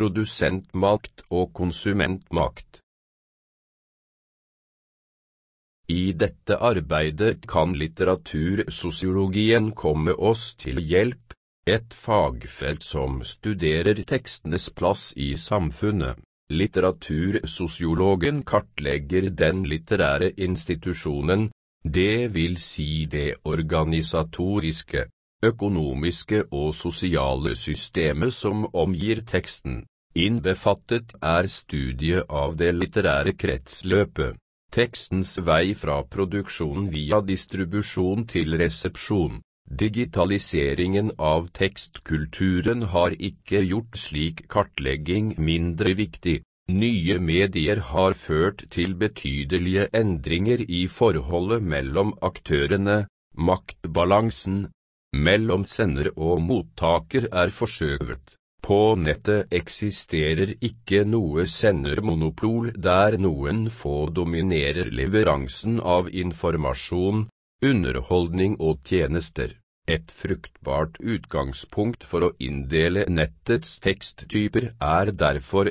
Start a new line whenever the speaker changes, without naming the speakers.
produsentmakt og konsumentmakt. I dette arbeidet kan litteratursosiologien komme oss til hjelp, et fagfelt som studerer tekstenes plass i samfunnet. Litteratursosiologen kartlegger den litterære institusjonen, det vil si det organisatoriske, økonomiske og sosiale systemet som omgir teksten. Innbefattet studiet av det litterære kretsløpet, tekstens vei fra produksjon via distribusjon til resepsjon. Digitaliseringen av tekstkulturen har ikke gjort slik kartlegging mindre viktig. Nye medier har ført til betydelige endringer i forholdet mellom aktørene, maktbalansen mellom sender og mottaker forskjøvet. På nettet eksisterer ikke noe sendermonopol der noen få dominerer leveransen av informasjon, underholdning og tjenester. Et fruktbart utgangspunkt for å inndele nettets teksttyper derfor